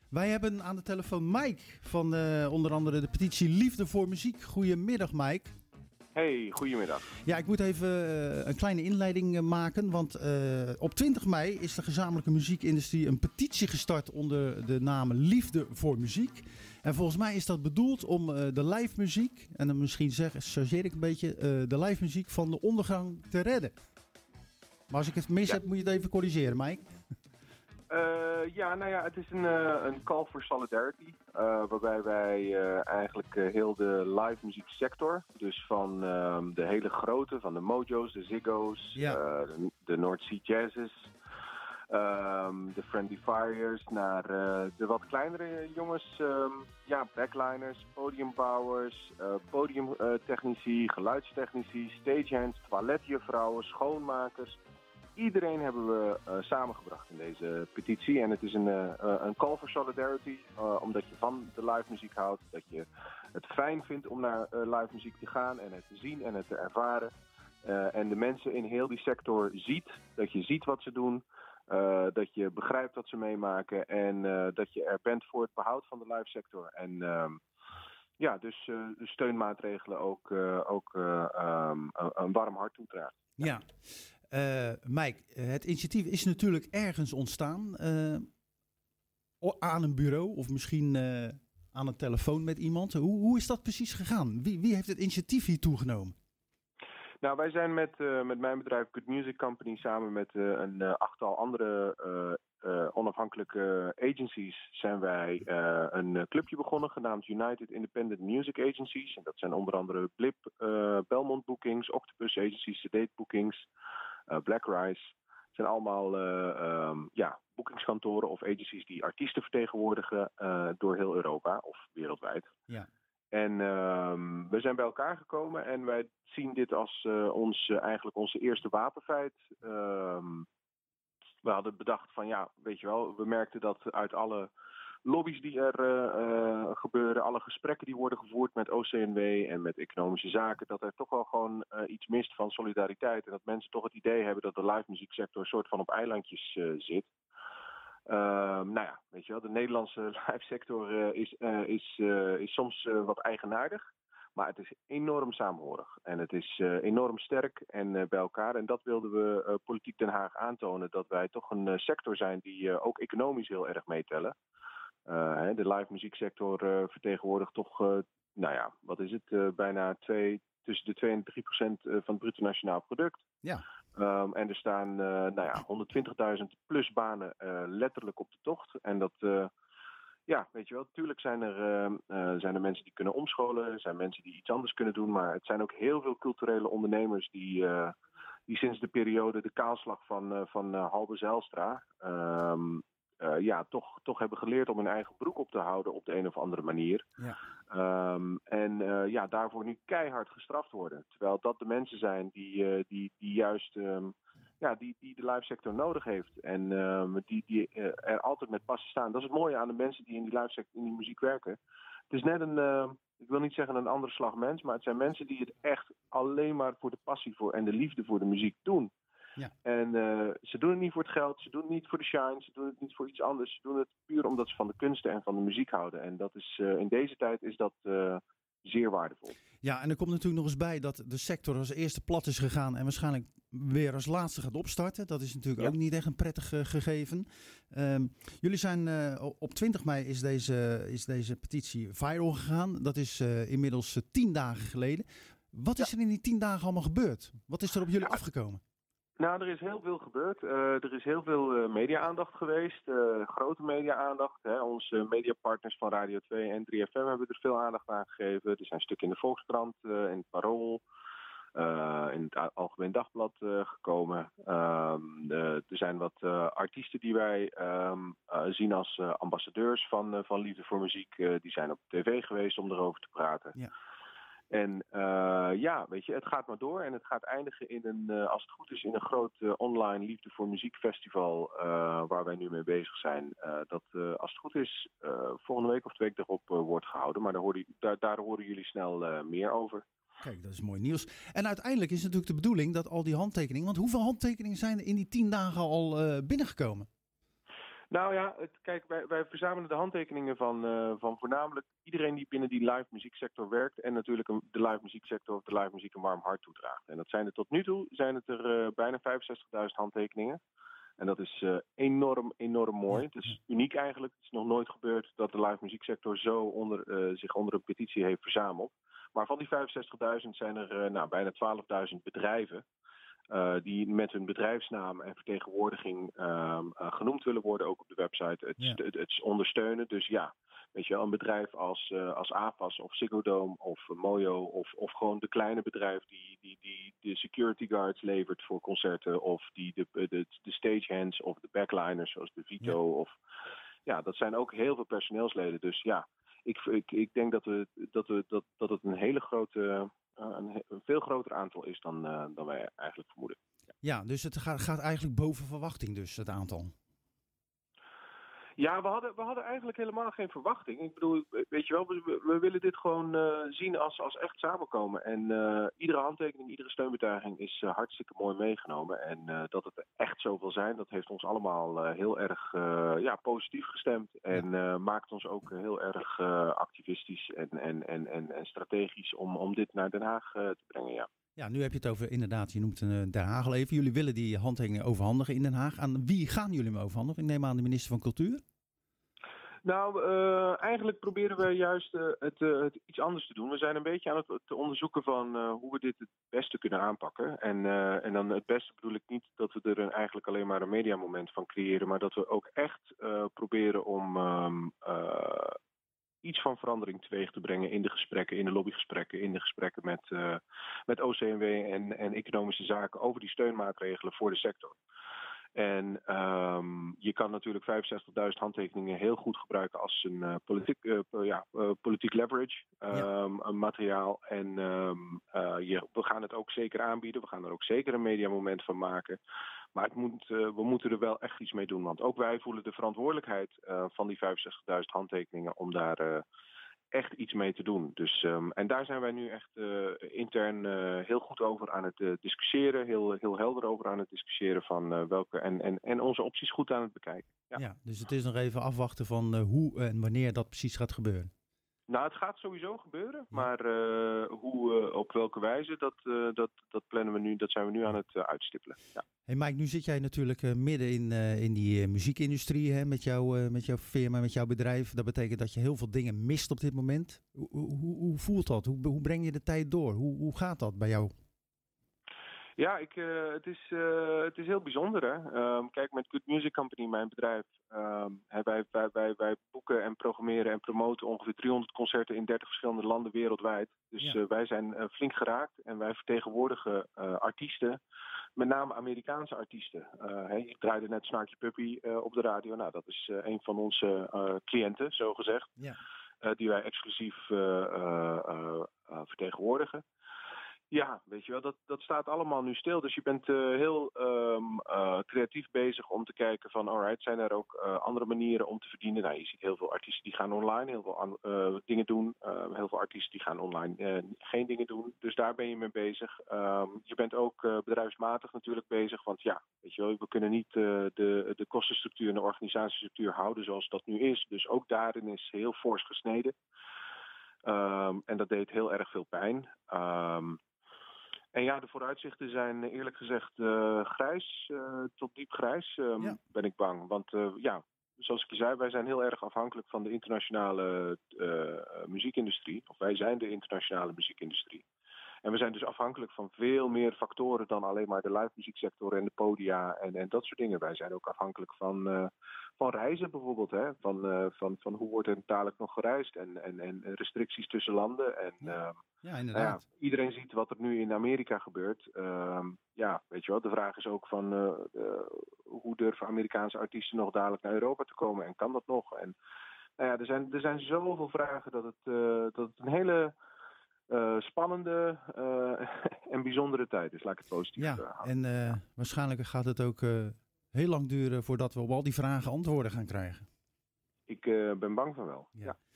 Wij hebben aan de telefoon Mike van onder andere de petitie Liefde voor Muziek. Goedemiddag Mike. Hey, goedemiddag. Ja, ik moet even een kleine inleiding maken, want op 20 mei is de gezamenlijke muziekindustrie een petitie gestart onder de naam Liefde voor Muziek. En volgens mij is dat bedoeld om de live muziek, en dan misschien chargeer ik een beetje, de live muziek van de ondergang te redden. Maar als ik het mis heb, moet je het even corrigeren, Mike. Het is een call for solidarity, waarbij wij eigenlijk heel de live muzieksector, dus van de hele grote, van de Mojo's, de Ziggo's, de North Sea Jazzes, de Friendly Fires, naar de wat kleinere jongens, backliners, podiumbouwers, podiumtechnici, geluidstechnici, stagehands, toiletjuffrouwen, schoonmakers. Iedereen hebben we samengebracht in deze petitie. En het is een call for solidarity, omdat je van de live muziek houdt. Dat je het fijn vindt om naar live muziek te gaan en het te zien en het te ervaren. En de mensen in heel die sector ziet, dat je ziet wat ze doen. Dat je begrijpt wat ze meemaken en dat je er bent voor het behoud van de live sector. En dus de steunmaatregelen ook een warm hart toedraagt. Ja. Mike, het initiatief is natuurlijk ergens ontstaan aan een bureau of misschien aan een telefoon met iemand. Hoe is dat precies gegaan? Wie heeft het initiatief hier toegenomen? Nou, wij zijn met mijn bedrijf Good Music Company samen met een achttal andere onafhankelijke agencies zijn wij een clubje begonnen genaamd United Independent Music Agencies. En dat zijn onder andere Blip, Belmont Bookings, Octopus Agencies, Sedate Bookings, Black Rice. Het zijn allemaal boekingskantoren of agencies die artiesten vertegenwoordigen door heel Europa of wereldwijd. Ja. En we zijn bij elkaar gekomen en wij zien dit als eigenlijk onze eerste wapenfeit. We hadden bedacht van we merkten dat uit alle lobby's die er gebeuren, alle gesprekken die worden gevoerd met OCMW en met economische zaken, dat er toch wel gewoon iets mist van solidariteit. En dat mensen toch het idee hebben dat de live muzieksector een soort van op eilandjes zit. De Nederlandse live sector is soms wat eigenaardig. Maar het is enorm saamhorig en het is enorm sterk en bij elkaar. En dat wilden we Politiek Den Haag aantonen, dat wij toch een sector zijn die ook economisch heel erg meetellen. De live muzieksector vertegenwoordigt toch, bijna tussen de 2 en 3% van het bruto nationaal product. Ja. En er staan 120.000 plus banen letterlijk op de tocht. En dat... tuurlijk zijn er mensen die kunnen omscholen. Er zijn mensen die iets anders kunnen doen. Maar het zijn ook heel veel culturele ondernemers die sinds de periode de kaalslag van Halbe Zijlstra... toch hebben geleerd om hun eigen broek op te houden op de een of andere manier. Ja. Daarvoor nu keihard gestraft worden. Terwijl dat de mensen zijn die juist... die de live sector nodig heeft. En die er altijd met passie staan. Dat is het mooie aan de mensen die in die live sector, in die muziek werken. Het is net ik wil niet zeggen een andere slag mens, maar het zijn mensen die het echt alleen maar voor de passie voor en de liefde voor de muziek doen. Ja. En ze doen het niet voor het geld, ze doen het niet voor de shine, ze doen het niet voor iets anders. Ze doen het puur omdat ze van de kunsten en van de muziek houden. En dat is in deze tijd is dat zeer waardevol. Ja, en er komt natuurlijk nog eens bij dat de sector als eerste plat is gegaan en waarschijnlijk weer als laatste gaat opstarten. Dat is natuurlijk ook niet echt een prettig gegeven. Jullie zijn op 20 mei is deze petitie viral gegaan. Dat is inmiddels 10 dagen geleden. Wat is er in die 10 dagen allemaal gebeurd? Wat is er op jullie afgekomen? Nou, er is heel veel gebeurd. Er is heel veel media-aandacht geweest. Grote media-aandacht. Onze mediapartners van Radio 2 en 3FM hebben er veel aandacht aan gegeven. Er zijn stukken in de Volkskrant, in het Parool, in het Algemeen Dagblad gekomen. Er zijn wat artiesten die wij zien als ambassadeurs van Liefde voor Muziek. Die zijn op tv geweest om erover te praten. Ja. En het gaat maar door en het gaat eindigen in als het goed is, in een groot online Liefde voor Muziek festival waar wij nu mee bezig zijn. Dat als het goed is volgende week of 2 weken erop wordt gehouden. Maar daar horen jullie snel meer over. Kijk, dat is mooi nieuws. En uiteindelijk is natuurlijk de bedoeling dat al die handtekeningen... Want hoeveel handtekeningen zijn er in die 10 dagen al binnengekomen? Nou ja, kijk, wij verzamelen de handtekeningen van voornamelijk iedereen die binnen die live muzieksector werkt. En natuurlijk de live muzieksector of de live muziek een warm hart toedraagt. En dat zijn er tot nu toe bijna 65.000 handtekeningen. En dat is enorm mooi. Het is uniek eigenlijk. Het is nog nooit gebeurd dat de live muzieksector zo zich onder een petitie heeft verzameld. Maar van die 65.000 zijn er bijna 12.000 bedrijven. Die met hun bedrijfsnaam en vertegenwoordiging genoemd willen worden, ook op de website. Het ondersteunen. Dus ja, weet je wel, een bedrijf als AFAS of Ziggo Dome of Mojo of gewoon de kleine bedrijf die de security guards levert voor concerten of die de stagehands of de backliners zoals de Vito of dat zijn ook heel veel personeelsleden. Dus ja, ik denk dat het een hele grote een veel groter aantal is dan wij eigenlijk vermoeden. Ja, dus het gaat eigenlijk boven verwachting dus, het aantal. Ja, we hadden eigenlijk helemaal geen verwachting. Ik bedoel, weet je wel, we willen dit gewoon zien als echt samenkomen. En iedere handtekening, iedere steunbetuiging is hartstikke mooi meegenomen. En dat het echt zo wil zijn, dat heeft ons allemaal heel erg positief gestemd. En maakt ons ook heel erg activistisch en strategisch om dit naar Den Haag te brengen, ja. Ja, nu heb je het over, inderdaad, je noemt Den Haag al even. Jullie willen die handtekeningen overhandigen in Den Haag. Aan wie gaan jullie hem overhandigen? Ik neem aan de minister van Cultuur. Nou, eigenlijk proberen we juist het iets anders te doen. We zijn een beetje aan het onderzoeken van hoe we dit het beste kunnen aanpakken. En dan het beste bedoel ik niet dat we er eigenlijk alleen maar een mediamoment van creëren, maar dat we ook echt proberen om iets van verandering teweeg te brengen in de gesprekken, in de lobbygesprekken, in de gesprekken met OCMW en economische zaken over die steunmaatregelen voor de sector. En je kan natuurlijk 65.000 handtekeningen heel goed gebruiken als een politiek leverage materiaal. En we gaan het ook zeker aanbieden. We gaan er ook zeker een mediamoment van maken. Maar we moeten er wel echt iets mee doen. Want ook wij voelen de verantwoordelijkheid van die 65.000 handtekeningen om daar echt iets mee te doen. Dus, en daar zijn wij nu echt intern heel goed over aan het discussiëren. Heel helder over aan het discussiëren van welke en onze opties goed aan het bekijken. Ja, dus het is nog even afwachten van hoe en wanneer dat precies gaat gebeuren. Nou, het gaat sowieso gebeuren, maar op welke wijze, dat plannen we nu, dat zijn we nu aan het uitstippelen. Ja. Hey Mike, nu zit jij natuurlijk midden in die muziekindustrie, hè, met jouw firma, met jouw bedrijf. Dat betekent dat je heel veel dingen mist op dit moment. Hoe voelt dat? Hoe breng je de tijd door? Hoe gaat dat bij jou? Ja, het is heel bijzonder, hè. Kijk, met Good Music Company, mijn bedrijf, wij boeken en programmeren en promoten ongeveer 300 concerten in 30 verschillende landen wereldwijd. Dus wij zijn flink geraakt en wij vertegenwoordigen artiesten, met name Amerikaanse artiesten. Ik draaide net Snarky Puppy op de radio. Nou, dat is een van onze cliënten, zo gezegd, die wij exclusief vertegenwoordigen. Ja, weet je wel, dat staat allemaal nu stil. Dus je bent heel creatief bezig om te kijken van, alright, zijn er ook andere manieren om te verdienen? Nou, je ziet heel veel artiesten die gaan online heel veel dingen doen. Heel veel artiesten die gaan online geen dingen doen. Dus daar ben je mee bezig. Je bent ook bedrijfsmatig natuurlijk bezig. Want ja, weet je wel, we kunnen niet de kostenstructuur en de organisatiestructuur houden zoals dat nu is. Dus ook daarin is heel fors gesneden. En dat deed heel erg veel pijn. En ja, de vooruitzichten zijn eerlijk gezegd grijs, tot diep grijs, ben ik bang. Want zoals ik je zei, wij zijn heel erg afhankelijk van de internationale muziekindustrie. Of wij zijn de internationale muziekindustrie. En we zijn dus afhankelijk van veel meer factoren dan alleen maar de live muzieksector en de podia en dat soort dingen. Wij zijn ook afhankelijk van reizen bijvoorbeeld. Hè? Van hoe wordt er dadelijk nog gereisd en restricties tussen landen. En, ja, inderdaad. Iedereen ziet wat er nu in Amerika gebeurt. Weet je wel, de vraag is ook van hoe durven Amerikaanse artiesten nog dadelijk naar Europa te komen en kan dat nog? En er zijn zoveel vragen dat het een hele spannende en bijzondere tijd is, laat ik het positief houden. En waarschijnlijk gaat het ook heel lang duren voordat we op al die vragen antwoorden gaan krijgen. Ik ben bang van wel. Ja.